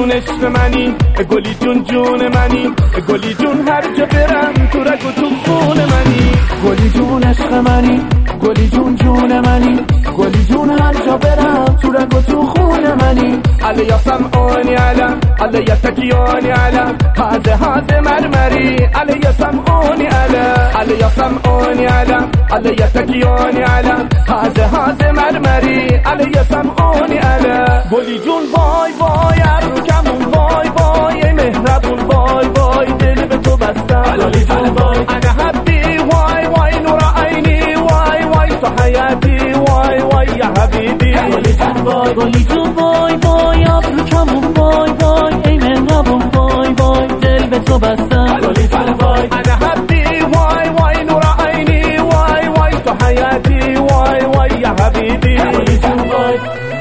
جون عشق منی، گلی جون جون منی، گلی جون هر جا برم تو رگ و تو خون منی. گلی جون عشق منی، گلی جون جون منی، گلی جون هر جا برم تو رگ و تو خون منی. علي سمعوني على تكيوني على هذا مرمري. علي سمعوني علي سمعوني على تكيوني على هذا مرمري. علي سمعوني گلی جون وای وای ارکمون وای وای ای مهربون وای وای دل به تو بستم حلالی جون وای انا حبی وای وای نور عینی وای وای تو حیاتی وای وای یا حبیبی حلالی جون وای گلی جون وای وای ابروکمون وای وای ای مهربون وای وای دل به تو بستم حلالی جون وای انا حبی وای وای نور عینی وای وای تو حیاتی وای وای یا حبیبی حلالی جون وای.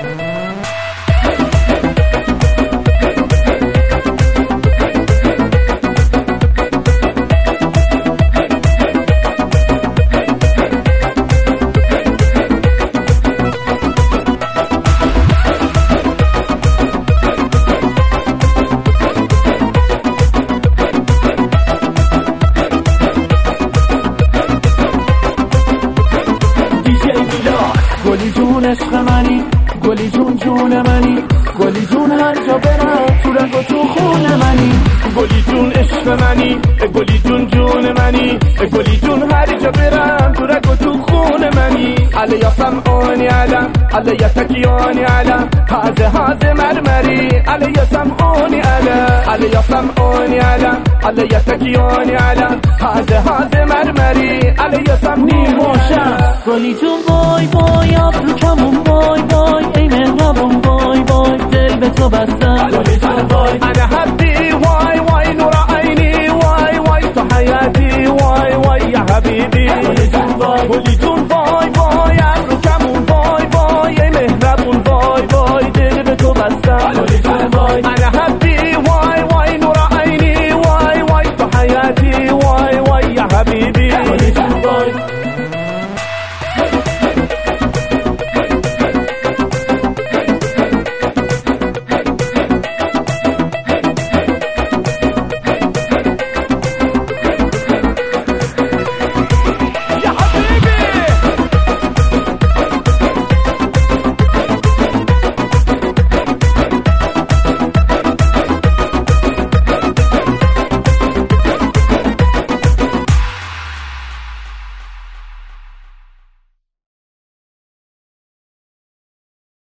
گلی جون عشق منی، گلی جون جون منی، گلی جون هر جا برم تو رگ و تو خون منی. گلی جون عشق منی، گلی جون جون منی، گلی جون هر جا برم تو رگ و تو خون منی. علي سمعوني على تكيوني على هذا مرمري. علي سمعوني علي سمعوني على تكيوني على هذا مرمري. علي سمعوني گلی جون وای وای ابروکمون وای وای ای مهربون وای وای دل به تو بستم حلالی جون وای انا